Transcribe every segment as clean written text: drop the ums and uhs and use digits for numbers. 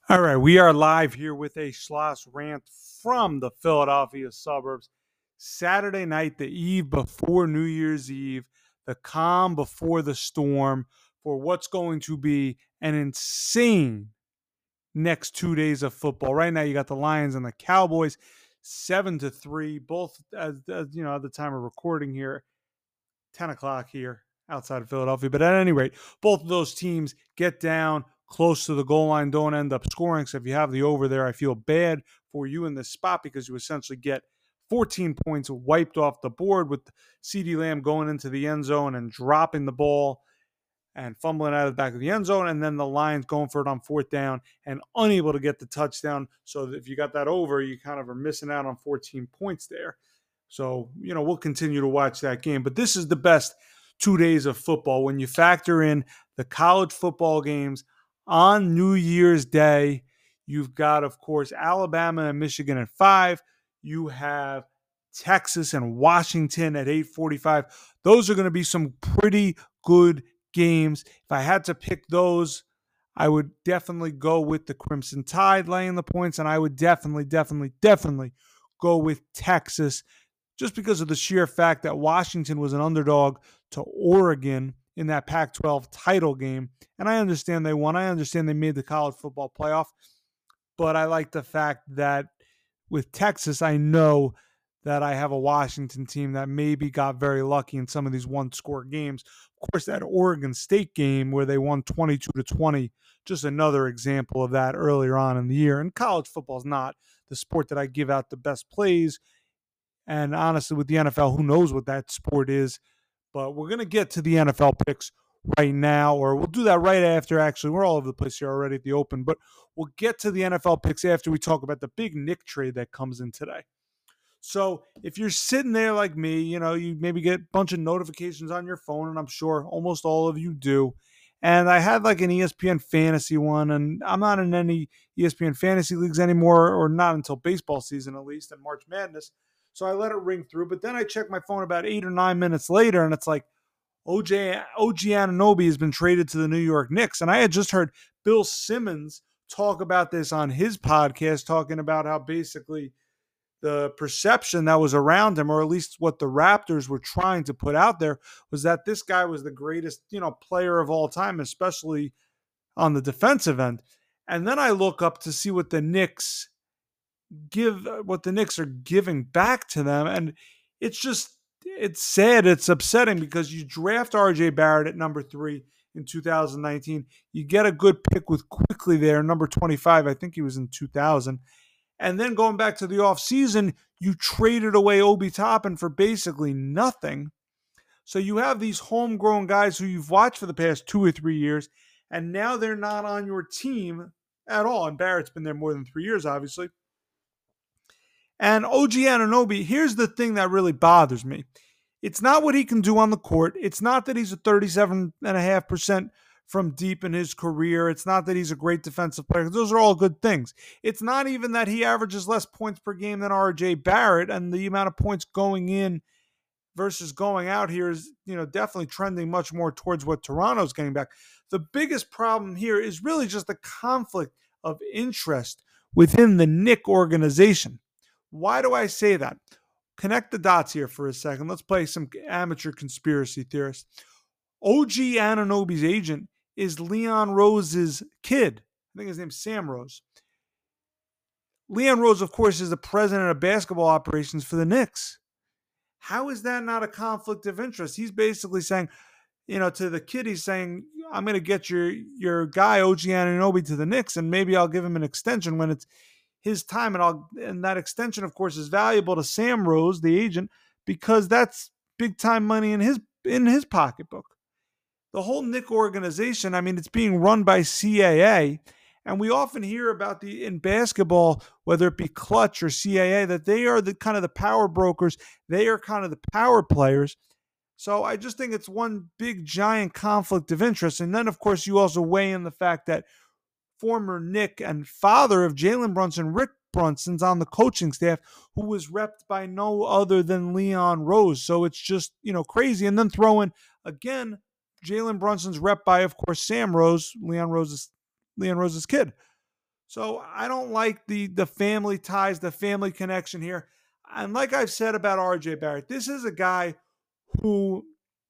All right, we are live here with a Schloss rant from the Philadelphia suburbs. Saturday night, the eve before New Year's Eve, the calm before the storm for what's going to be an insane next 2 days of football. Right now, you got the Lions and the Cowboys, 7-3, both at the time of recording here, 10 o'clock here outside of Philadelphia. But at any rate, both of those teams get down close to the goal line, don't end up scoring. So if you have the over there, I feel bad for you in this spot because you essentially get 14 points wiped off the board with CeeDee Lamb going into the end zone and dropping the ball and fumbling out of the back of the end zone, and then the Lions going for it on fourth down and unable to get the touchdown. So if you got that over, you kind of are missing out on 14 points there. So, we'll continue to watch that game. But this is the best 2 days of football when you factor in the college football games on New Year's Day. You've got, of course, Alabama and Michigan at 5. You have Texas and Washington at 8:45. Those are going to be some pretty good games. If I had to pick those, I would definitely go with the Crimson Tide laying the points, and I would definitely go with Texas just because of the sheer fact that Washington was an underdog to Oregon in that Pac-12 title game. And I understand they won. I understand they made the college football playoff. But I like the fact that with Texas, I know that I have a Washington team that maybe got very lucky in some of these one-score games. Of course, that Oregon State game where they won 22-20, just another example of that earlier on in the year. And college football is not the sport that I give out the best plays. And honestly, with the NFL, who knows what that sport is. But we're going to get to the NFL picks right now, or we'll do that right after. Actually, we're all over the place here already at the open. But we'll get to the NFL picks after we talk about the big Nick trade that comes in today. So if you're sitting there like me, you maybe get a bunch of notifications on your phone, and I'm sure almost all of you do. And I had like an ESPN fantasy one, and I'm not in any ESPN fantasy leagues anymore, or not until baseball season at least, and March Madness. So I let it ring through. But then I checked my phone about 8 or 9 minutes later, and it's like OG Anunoby has been traded to the New York Knicks. And I had just heard Bill Simmons talk about this on his podcast, talking about how basically the perception that was around him, or at least what the Raptors were trying to put out there, was that this guy was the greatest, player of all time, especially on the defensive end. And then I look up to see what the Knicks are giving back to them. And it's sad. It's upsetting because you draft RJ Barrett at number 3 in 2019. You get a good pick with Quickly there, number 25. I think he was in 2000. And then going back to the offseason, you traded away Obi Toppin for basically nothing. So you have these homegrown guys who you've watched for the past 2 or 3 years, and now they're not on your team at all. And Barrett's been there more than 3 years, obviously. And OG Anunoby, here's the thing that really bothers me. It's not what he can do on the court. It's not that he's a 37.5% from deep in his career. It's not that he's a great defensive player. Those are all good things. It's not even that he averages less points per game than RJ Barrett, and the amount of points going in versus going out here is, definitely trending much more towards what Toronto's getting back. The biggest problem here is really just the conflict of interest within the Knick organization. Why do I say that? Connect the dots here for a second. Let's play some amateur conspiracy theorists. OG Anunoby's agent is Leon Rose's kid. I think his name's Sam Rose. Leon Rose, of course, is the president of basketball operations for the Knicks. How is that not a conflict of interest? He's basically saying, to the kid, he's saying, I'm going to get your guy, OG Anunoby, to the Knicks, and maybe I'll give him an extension when it's his time. And that extension, of course, is valuable to Sam Rose, the agent, because that's big time money in his pocketbook. The whole Knick organization, it's being run by CAA. And we often hear about in basketball, whether it be Clutch or CAA, that they are the kind of the power brokers. They are kind of the power players. So I just think it's one big giant conflict of interest. And then, of course, you also weigh in the fact that former Knick and father of Jalen Brunson, Rick Brunson's on the coaching staff, who was repped by no other than Leon Rose. So it's just, crazy. And then throw in, again, Jalen Brunson's rep by, of course, Sam Rose, Leon Rose's kid. So I don't like the family ties, the family connection here. And like I've said about RJ Barrett, this is a guy who,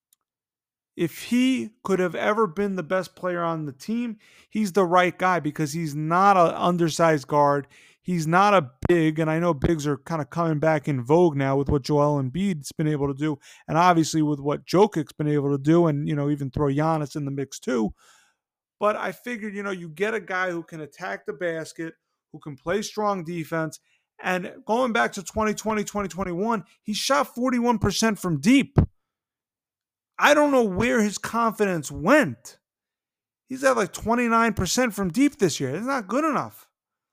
if he could have ever been the best player on the team, he's the right guy because he's not an undersized guard. He's not a big, and I know bigs are kind of coming back in vogue now with what Joel Embiid's been able to do, and obviously with what Jokic's been able to do, and even throw Giannis in the mix too. But I figured, you get a guy who can attack the basket, who can play strong defense. And going back to 2020, 2021, he shot 41% from deep. I don't know where his confidence went. He's at like 29% from deep this year. It's not good enough.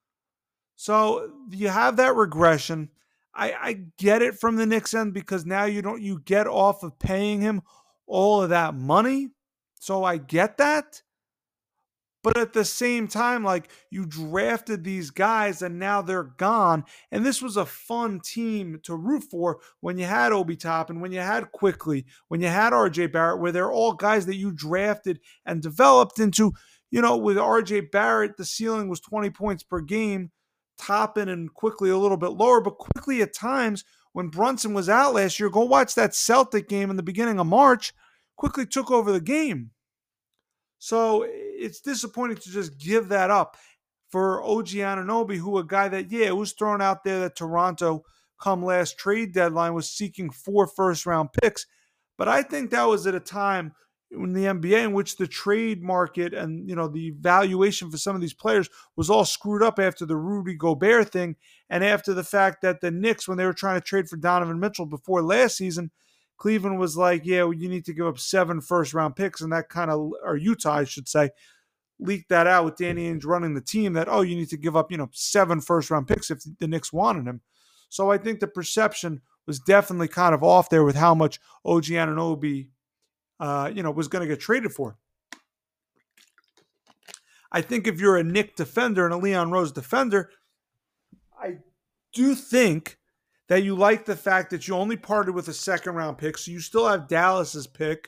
So you have that regression. I get it from the Knicks end because now you get off of paying him all of that money. So I get that. But at the same time, like, you drafted these guys and now they're gone. And this was a fun team to root for when you had Obi Toppin, when you had Quickly, when you had RJ Barrett, where they're all guys that you drafted and developed into, with RJ Barrett, the ceiling was 20 points per game, Toppin and Quickly a little bit lower. But Quickly at times, when Brunson was out last year, go watch that Celtic game in the beginning of March, Quickly took over the game. So it's disappointing to just give that up for OG Anunoby, who a guy that, it was thrown out there that Toronto, come last trade deadline, was seeking 4 first-round picks. But I think that was at a time in the NBA in which the trade market and, the valuation for some of these players was all screwed up after the Rudy Gobert thing and after the fact that the Knicks, when they were trying to trade for Donovan Mitchell before last season, Cleveland was like, you need to give up 7 first-round picks, and that kind of, or Utah, I should say, leaked that out with Danny Ainge running the team that, you need to give up, 7 first-round picks if the Knicks wanted him. So I think the perception was definitely kind of off there with how much OG Anunoby, was going to get traded for. I think if you're a Knick defender and a Leon Rose defender, I do think that you like the fact that you only parted with a second-round pick, so you still have Dallas's pick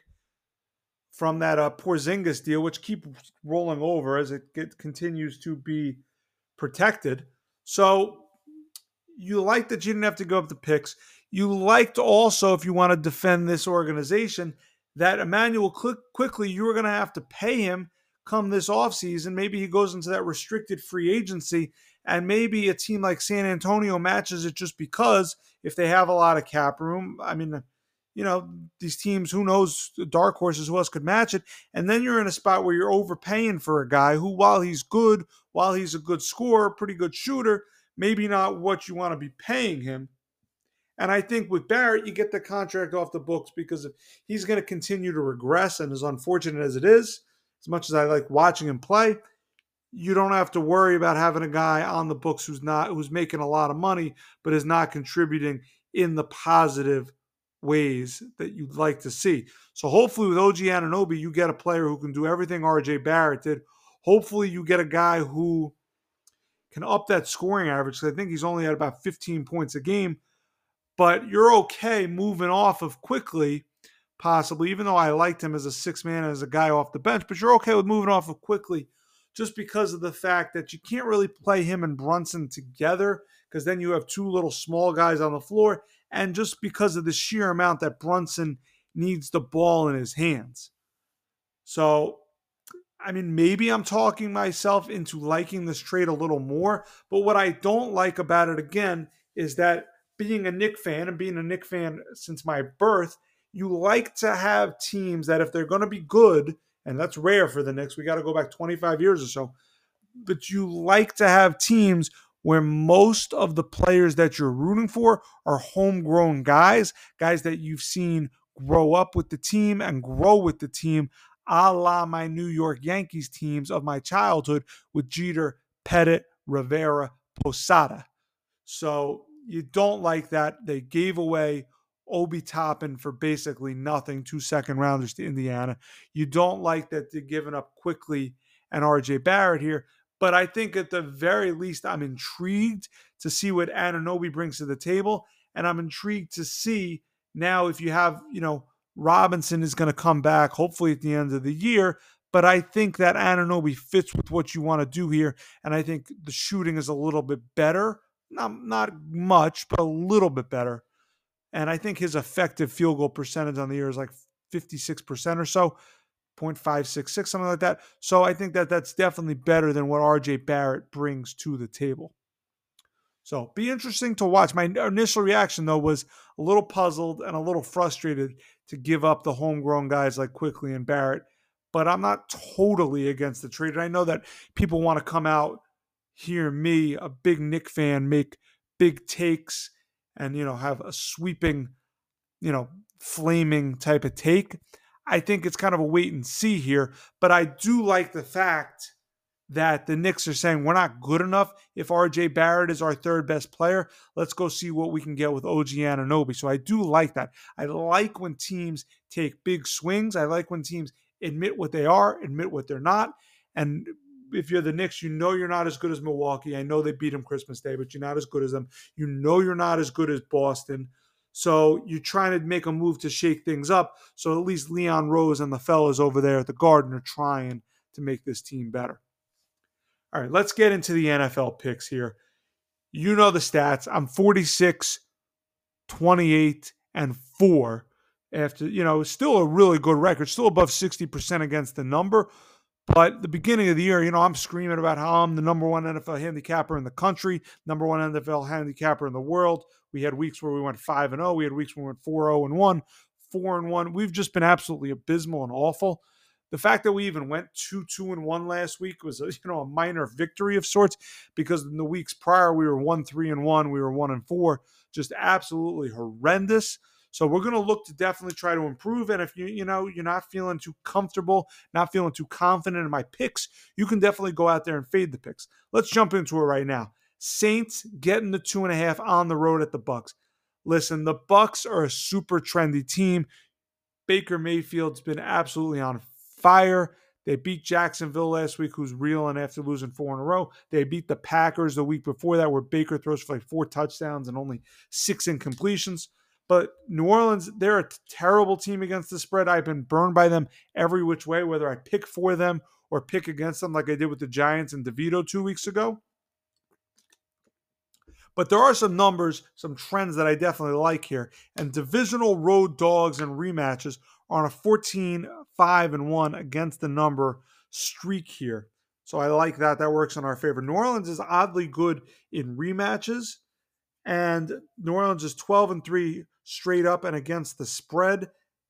from that Porzingis deal, which keeps rolling over as it continues to be protected. So you like that you didn't have to go up the picks. You liked also, if you want to defend this organization, that Emmanuel Quickly, you were going to have to pay him come this offseason. Maybe he goes into that restricted free agency, and maybe a team like San Antonio matches it just because if they have a lot of cap room. I mean, these teams, who knows, dark horses, who else could match it? And then you're in a spot where you're overpaying for a guy who, while he's good, while he's a good scorer, pretty good shooter, maybe not what you want to be paying him. And I think with Barrett, you get the contract off the books because if he's going to continue to regress, and as unfortunate as it is, as much as I like watching him play, you don't have to worry about having a guy on the books who's making a lot of money but is not contributing in the positive ways that you'd like to see. So hopefully with OG Anunoby, you get a player who can do everything RJ Barrett did. Hopefully you get a guy who can up that scoring average, because I think he's only at about 15 points a game. But you're okay moving off of Quickly, possibly, even though I liked him as a six man, as a guy off the bench, but you're okay with moving off of Quickly just because of the fact that you can't really play him and Brunson together, because then you have 2 little small guys on the floor, and just because of the sheer amount that Brunson needs the ball in his hands. So, I mean, maybe I'm talking myself into liking this trade a little more, but what I don't like about it, again, is that being a Knick fan, and being a Knick fan since my birth, you like to have teams that if they're going to be good, and that's rare for the Knicks, we got to go back 25 years or so, but you like to have teams where most of the players that you're rooting for are homegrown guys that you've seen grow up with the team and grow with the team, a la my New York Yankees teams of my childhood with Jeter, Pettit, Rivera, Posada. So you don't like that. They gave away Obi Toppin for basically nothing, 2 second-rounders to Indiana. You don't like that they're giving up Quickly and RJ Barrett here. But I think at the very least, I'm intrigued to see what Anunoby brings to the table. And I'm intrigued to see now if you have, Robinson is going to come back, hopefully at the end of the year. But I think that Anunoby fits with what you want to do here. And I think the shooting is a little bit better. Not much, but a little bit better. And I think his effective field goal percentage on the year is like 56% or so, 0.566, something like that. So I think that that's definitely better than what RJ Barrett brings to the table. So be interesting to watch. My initial reaction, though, was a little puzzled and a little frustrated to give up the homegrown guys like Quickly and Barrett. But I'm not totally against the trade. And I know that people want to come out, hear me, a big Knick fan, make big takes and, have a sweeping, flaming type of take. I think it's kind of a wait and see here. But I do like the fact that the Knicks are saying we're not good enough. If RJ Barrett is our third best player, let's go see what we can get with OG Anunoby. So I do like that. I like when teams take big swings. I like when teams admit what they are, admit what they're not. And if you're the Knicks, you know you're not as good as Milwaukee. I know they beat them Christmas Day, but you're not as good as them. You know you're not as good as Boston. So you're trying to make a move to shake things up. So at least Leon Rose and the fellas over there at the Garden are trying to make this team better. All right, let's get into the NFL picks here. You know the stats. I'm 46, 28, and 4 after, still a really good record, still above 60% against the number. But the beginning of the year, I'm screaming about how I'm the number one NFL handicapper in the country, number one NFL handicapper in the world. We had weeks where we went 5-0. We had weeks where we went 4-0-1, 4-1. We've just been absolutely abysmal and awful. The fact that we even went 2-2-1 last week was a minor victory of sorts, because in the weeks prior we were 1-3-1, we were 1-4, just absolutely horrendous. So we're going to look to definitely try to improve. And if you're not feeling too comfortable, not feeling too confident in my picks, you can definitely go out there and fade the picks. Let's jump into it right now. Saints getting the 2.5 on the road at the Bucs. Listen, the Bucs are a super trendy team. Baker Mayfield's been absolutely on fire. They beat Jacksonville last week, who's reeling after losing 4 in a row. They beat the Packers the week before that, where Baker throws for like 4 touchdowns and only 6 incompletions. But New Orleans, they're a terrible team against the spread. I've been burned by them every which way, whether I pick for them or pick against them like I did with the Giants and DeVito 2 weeks ago. But there are some numbers, some trends that I definitely like here. And divisional road dogs and rematches are on a 14-5-1 against the number streak here. So I like that. That works in our favor. New Orleans is oddly good in rematches. And New Orleans is 12-3 straight up and against the spread,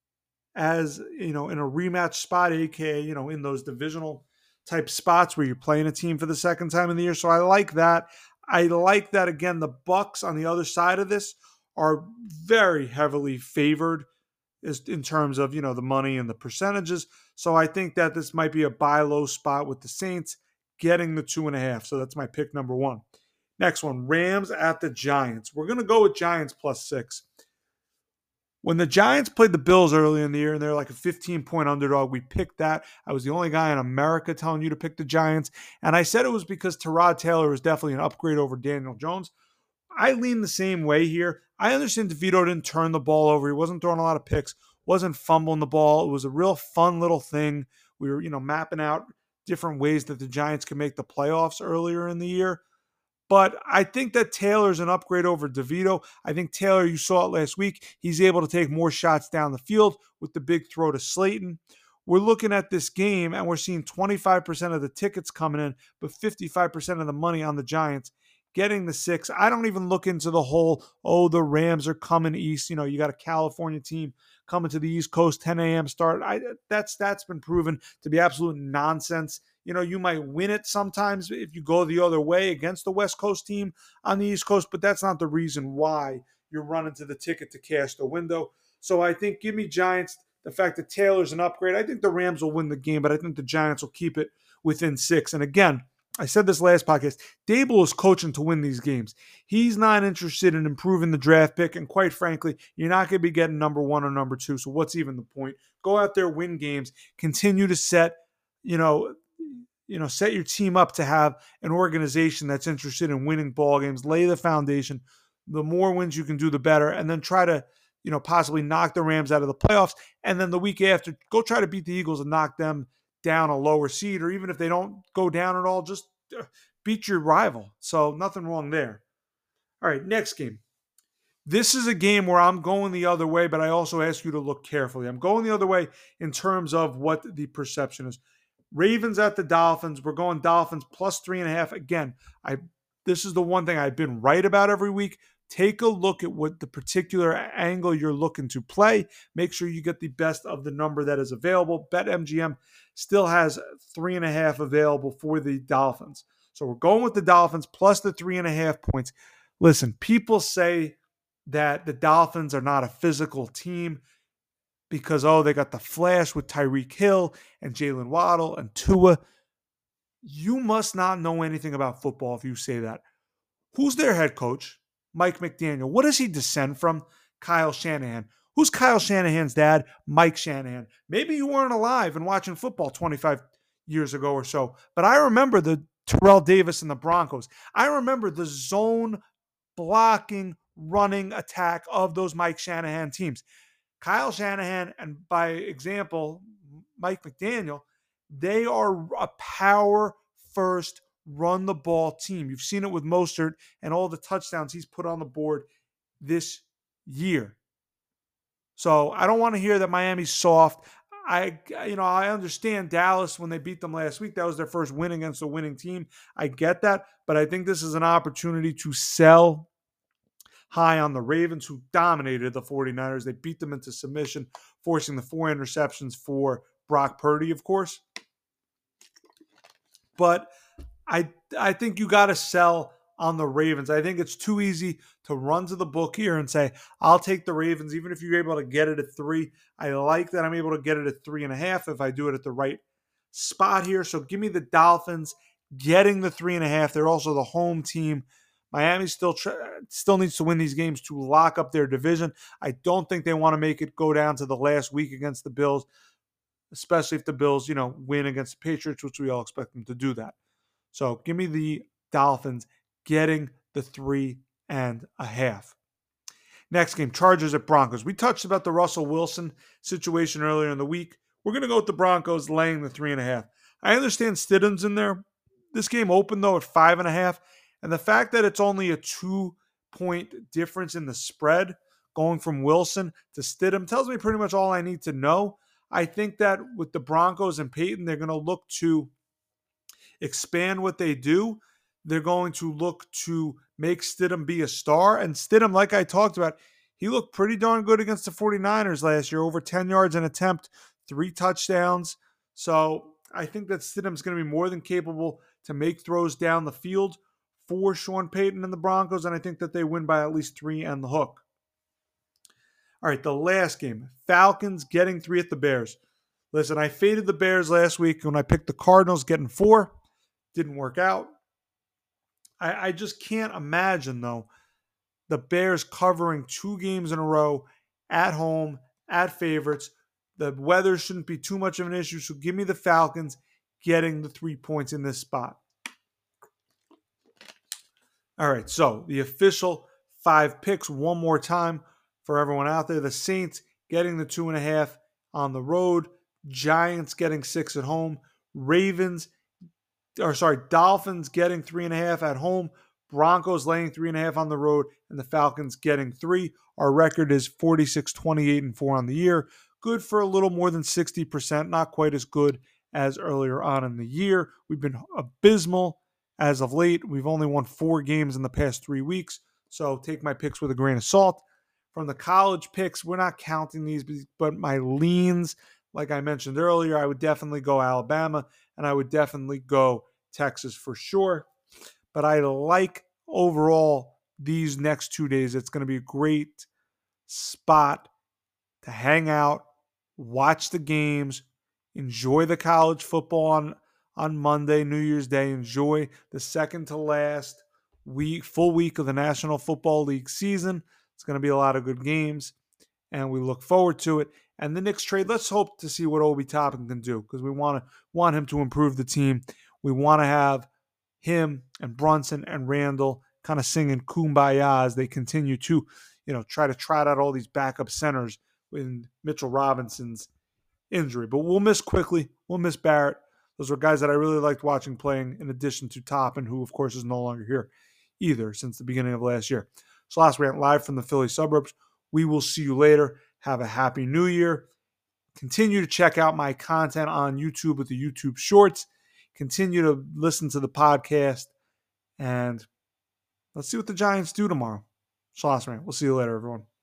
as in a rematch spot, aka in those divisional type spots where you're playing a team for the second time in the year. So I like that. I like that, again, the Bucs on the other side of this are very heavily favored in terms of the money and the percentages. So I think that this might be a buy low spot with the Saints getting the 2.5. So that's my pick number 1. Next one, Rams at the Giants. We're going to go with Giants +6. When the Giants played the Bills early in the year and they're like a 15-point underdog, we picked that. I was the only guy in America telling you to pick the Giants. And I said it was because Tyrod Taylor was definitely an upgrade over Daniel Jones. I lean the same way here. I understand DeVito didn't turn the ball over. He wasn't throwing a lot of picks, wasn't fumbling the ball. It was a real fun little thing. We were, mapping out different ways that the Giants could make the playoffs earlier in the year. But I think that Taylor's an upgrade over DeVito. I think Taylor, you saw it last week, he's able to take more shots down the field with the big throw to Slayton. We're looking at this game and we're seeing 25% of the tickets coming in, but 55% of the money on the Giants getting the 6. I don't even look into the whole, the Rams are coming east. You got a California team coming to the East Coast, 10 a.m. start. That's been proven to be absolute nonsense. You might win it sometimes if you go the other way against the West Coast team on the East Coast, but that's not the reason why you're running to the ticket to cash the window. So I think give me Giants. The fact that Taylor's an upgrade, I think the Rams will win the game, but I think the Giants will keep it within 6. And again, I said this last podcast, Dable is coaching to win these games. He's not interested in improving the draft pick, and quite frankly, you're not going to be getting number 1 or number 2, so what's even the point? Go out there, win games, continue to set your team up to have an organization that's interested in winning ball games, lay the foundation. The more wins you can do, the better, and then try to possibly knock the Rams out of the playoffs, and then the week after, go try to beat the Eagles and knock them down a lower seed, or even if they don't go down at all, just beat your rival. So nothing wrong there. All right, next game. This is a game where I'm going the other way, but I also ask you to look carefully. I'm going the other way in terms of what the perception is. Ravens at the Dolphins. We're going Dolphins plus 3.5. Again, this is the one thing I've been right about every week. Take a look at what the particular angle you're looking to play. Make sure you get the best of the number that is available. BetMGM still has 3.5 available for the Dolphins. So we're going with the Dolphins plus the 3.5 points. Listen, people say that the Dolphins are not a physical team because, they got the flash with Tyreek Hill and Jalen Waddle and Tua. You must not know anything about football if you say that. Who's their head coach? Mike McDaniel. What does he descend from? Kyle Shanahan. Who's Kyle Shanahan's dad? Mike Shanahan. Maybe you weren't alive and watching football 25 years ago or so, but I remember the Terrell Davis and the Broncos. I remember the zone blocking, running attack of those Mike Shanahan teams. Kyle Shanahan, and by example, Mike McDaniel, they are a power first, run the ball team. You've seen it with Mostert and all the touchdowns he's put on the board this year. So I don't want to hear that Miami's soft. I understand Dallas when they beat them last week. That was their first win against a winning team. I get that, but I think this is an opportunity to sell high on the Ravens, who dominated the 49ers. They beat them into submission, forcing the 4 interceptions for Brock Purdy, of course. But I think you got to sell on the Ravens. I think it's too easy to run to the book here and say, I'll take the Ravens, even if you're able to get it at 3. I like that I'm able to get it at 3.5 if I do it at the right spot here. So give me the Dolphins getting the 3.5. They're also the home team. Miami still needs to win these games to lock up their division. I don't think they want to make it go down to the last week against the Bills, especially if the Bills, win against the Patriots, which we all expect them to do that. So give me the Dolphins getting the 3.5. Next game, Chargers at Broncos. We touched about the Russell Wilson situation earlier in the week. We're going to go with the Broncos laying the 3.5. I understand Stidham's in there. This game opened, though, at 5.5. And the fact that it's only a 2-point difference in the spread going from Wilson to Stidham tells me pretty much all I need to know. I think that with the Broncos and Peyton, they're going to look to expand what they do. They're going to look to make Stidham be a star. And Stidham, like I talked about, he looked pretty darn good against the 49ers last year, over 10 yards an attempt, 3 touchdowns. So I think that Stidham's going to be more than capable to make throws down the field for Sean Payton and the Broncos, and I think that they win by at least 3 and the hook. All right, the last game, Falcons getting 3 at the Bears. Listen, I faded the Bears last week when I picked the Cardinals getting 4. Didn't work out. I just can't imagine, though, the Bears covering 2 games in a row at home, at favorites. The weather shouldn't be too much of an issue, so give me the Falcons getting the 3 points in this spot. All right, so the official 5 picks one more time for everyone out there. The Saints getting the 2.5 on the road. Giants getting 6 at home. Dolphins getting 3.5 at home. Broncos laying 3.5 on the road, and the Falcons getting 3. Our record is 46, 28, and 4 on the year. Good for a little more than 60%. Not quite as good as earlier on in the year. We've been abysmal as of late. We've only won 4 games in the past 3 weeks, so take my picks with a grain of salt. From the college picks, we're not counting these, but my leans, like I mentioned earlier, I would definitely go Alabama, and I would definitely go Texas for sure. But I like overall these next 2 days. It's going to be a great spot to hang out, watch the games, enjoy the college football on Monday, New Year's Day. Enjoy the second to last full week of the National Football League season. It's going to be a lot of good games, and we look forward to it. And the Knicks trade, let's hope to see what Obi Toppin can do, because we want him to improve the team. We want to have him and Brunson and Randall kind of singing Kumbaya as they continue to, try to trot out all these backup centers with Mitchell Robinson's injury. But we'll miss quickly. we'll miss Barrett. Those were guys that I really liked watching playing, in addition to Toppin, who, of course, is no longer here either since the beginning of last year. Schloss Rant live from the Philly suburbs. We will see you later. Have a happy new year. Continue to check out my content on YouTube with the YouTube Shorts. Continue to listen to the podcast. And let's see what the Giants do tomorrow. Schloss Rant. We'll see you later, everyone.